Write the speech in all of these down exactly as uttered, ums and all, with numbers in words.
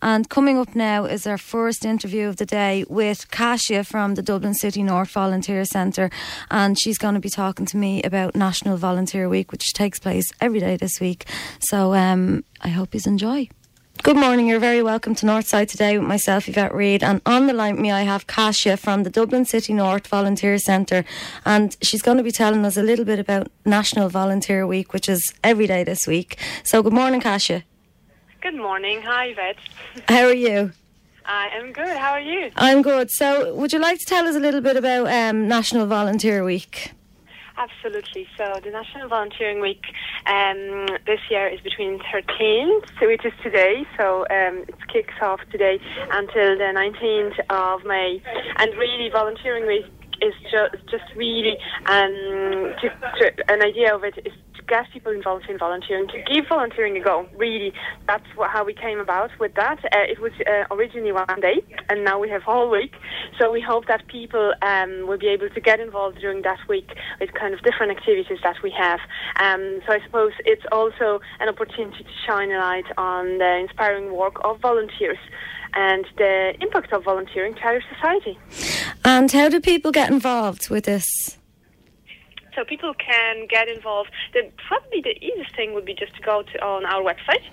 And coming up now is our first interview of the day with Kasia from the Dublin City North Volunteer Centre, and she's going to be talking to me about National Volunteer Week, which takes place every day this week. So um, I hope you enjoy. Good morning, you're very welcome to Northside today with myself, Yvette Reid, and on the line with me I have Kasia from the Dublin City North Volunteer Centre, and she's going to be telling us a little bit about National Volunteer Week, which is every day this week. So good morning, Kasia. Good morning. Hi, Yvette. How are you? I am good. How are you? I'm good. So would you like to tell us a little bit about um, National Volunteer Week? Absolutely. So the National Volunteering Week um, this year is between thirteenth, which is today, so um, it kicks off today until the nineteenth of May. And really, Volunteering Week is ju- just really um, to, to, an idea of it is to get people involved in volunteering, to give volunteering a go. Really, that's what, how we came about with that. Uh, it was uh, originally one day, and now we have all week. So we hope that people um, will be able to get involved during that week with kind of different activities that we have. Um, so I suppose it's also an opportunity to shine a light on the inspiring work of volunteers and the impact of volunteering to our society. And how do people get involved with this? So people can get involved. The, probably the easiest thing would be just to go to on our website,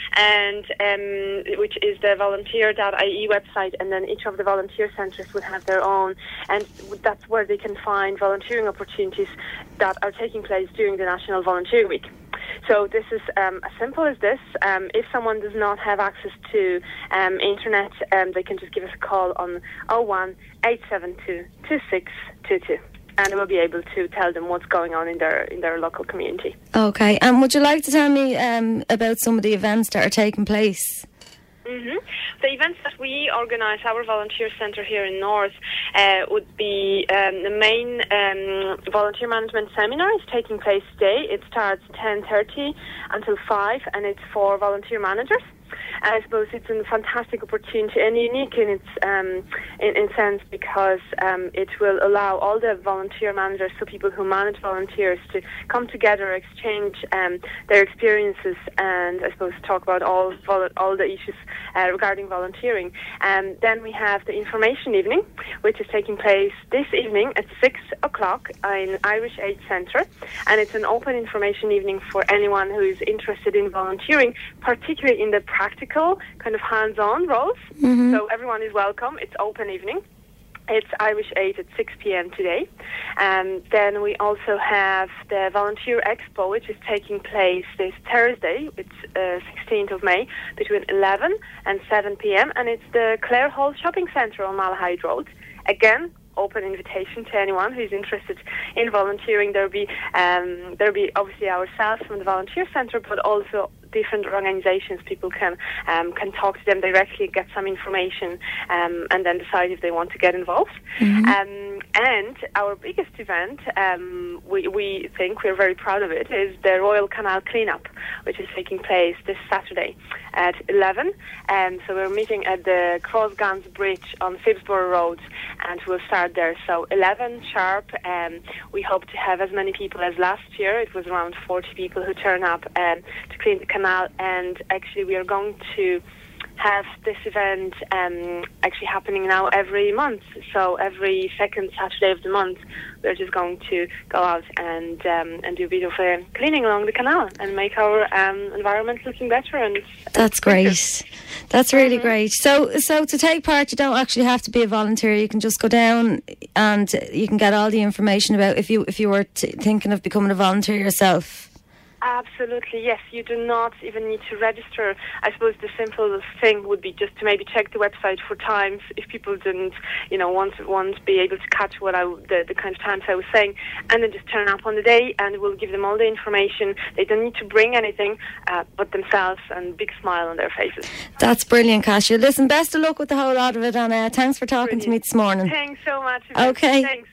and um, which is the volunteer dot I E website, and then each of the volunteer centres would have their own, and that's where they can find volunteering opportunities that are taking place during the National Volunteer Week. So this is um, as simple as this. Um, if someone does not have access to um, internet, um, they can just give us a call on oh one, eight seven two, two six two two. And we'll be able to tell them what's going on in their in their local community. Okay, and would you like to tell me um, about some of the events that are taking place? Mm-hmm. The events that we organise, our volunteer centre here in North, uh, would be um, the main um, volunteer management seminar is taking place today. It starts ten thirty until five, and it's for volunteer managers. And I suppose it's a fantastic opportunity and unique in its um, in, in sense because um, it will allow all the volunteer managers, so people who manage volunteers, to come together, exchange um, their experiences, and I suppose talk about all vol- all the issues uh, regarding volunteering. And um, then we have the information evening, which is taking place this evening at six o'clock in Irish Aid Centre, and it's an open information evening for anyone who is interested in volunteering, particularly in the practical, kind of hands-on roles. Mm-hmm. So everyone is welcome. It's open evening. It's Irish Aid at six p.m. today. Um, then we also have the Volunteer Expo, which is taking place this Thursday. It's uh, sixteenth of May, between eleven and seven p.m. And it's the Clare Hall Shopping Centre on Malahide Road. Again, open invitation to anyone who's interested in volunteering. There'll be um, there'll be obviously ourselves from the Volunteer Centre, but also different organisations. People can um, can talk to them directly, get some information, um, and then decide if they want to get involved. Mm-hmm. Um, and our biggest event, um, we, we think we're very proud of it, is the Royal Canal Cleanup, which is taking place this Saturday at eleven. Um, so we're meeting at the Crossguns Bridge on Phibsborough Road, and we'll start there. So eleven sharp. Um, we hope to have as many people as last year. It was around forty people who turn up um, to clean the canal, and actually we are going to have this event um, actually happening now every month. So every second Saturday of the month, we're just going to go out and um, and do a bit of uh, cleaning along the canal and make our um, environment looking better. And that's great. That's really mm-hmm. great. So, so to take part, you don't actually have to be a volunteer. You can just go down and you can get all the information about if you if you were t- thinking of becoming a volunteer yourself. Absolutely, yes. You do not even need to register. I suppose the simplest thing would be just to maybe check the website for times if people didn't, you know, want to, want to be able to catch what I, the, the kind of times I was saying, and then just turn up on the day, and we'll give them all the information. They don't need to bring anything uh, but themselves and big smile on their faces. That's brilliant, Kasia. Listen, best of luck with the whole lot of it, and uh, thanks for talking brilliant. to me this morning. Thanks so much. Okay. Thanks.